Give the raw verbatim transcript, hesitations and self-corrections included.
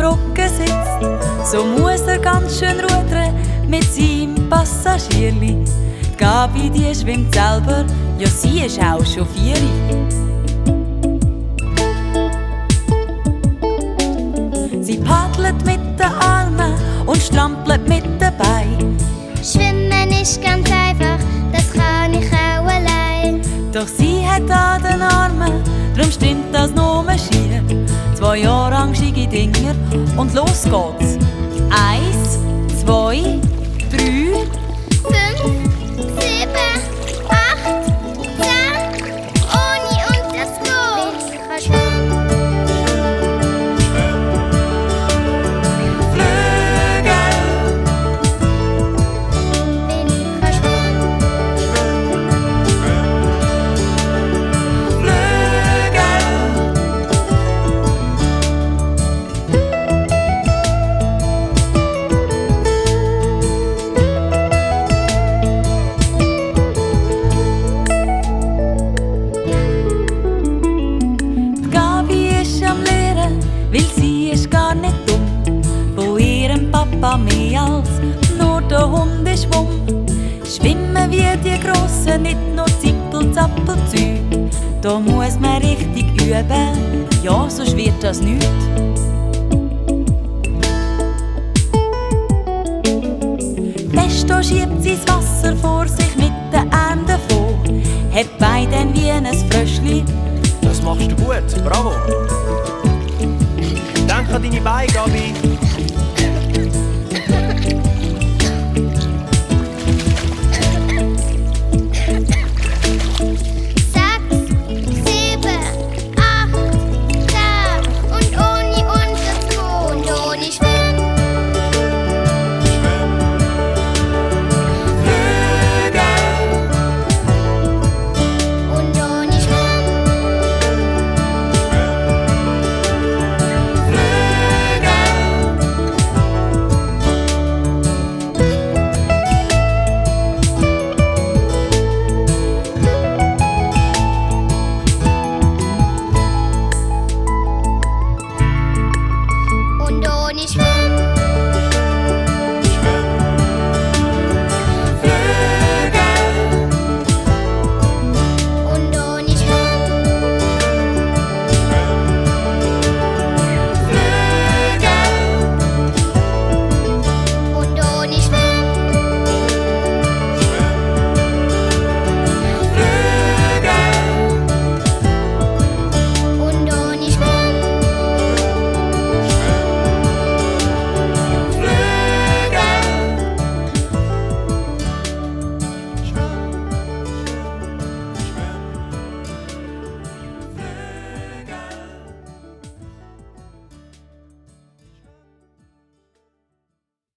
Brücke sitzt, so muss er ganz schön rudern mit seinem Passagierli. Gabi, die schwimmt selber, ja sie ist auch schon vieri. Sie paddelt mit den Armen und strampelt mit den Beinen. Schwimmen ist ganz einfach, das kann ich auch allein. Doch sie hat an den Armen, drum stimmt das nur schier. Zwei orangige Dinger und los geht's. Eins, zwei, drei, Fünf, sieben, acht, zehn, ohne und das geht. Ich kann schwimmen. mehr als nur der Hundeschwumm. Schwimmen wie die Grossen, nicht nur Zippel-Zappel-Zeug. Da muss man richtig üben, ja, sonst wird das nichts. Fest schiebt sie das Wasser vor sich mit den Armen davon. Hat Beine wie ein Fröschli. Das machst du gut, bravo. Denk an deine Beine, Gabi.